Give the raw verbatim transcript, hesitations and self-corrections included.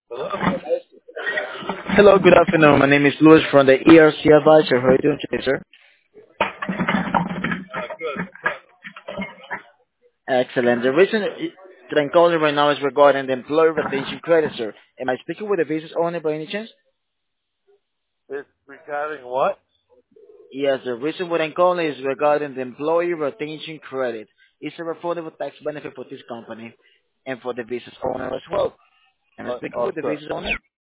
Hello? Hello, good afternoon. My name is Louis from the E R C Advisor. How are you doing today, sir? Uh, good. What's up? Excellent. The reason that I'm calling right now is regarding the employee retention credit, sir. Am I speaking with the business owner by any chance? It's regarding what? Yes, the reason what I'm calling is regarding the employee retention credit. It's a affordable tax benefit for this company and for the business owner as well. Am I Uh, speaking oh, with the sir. business owner?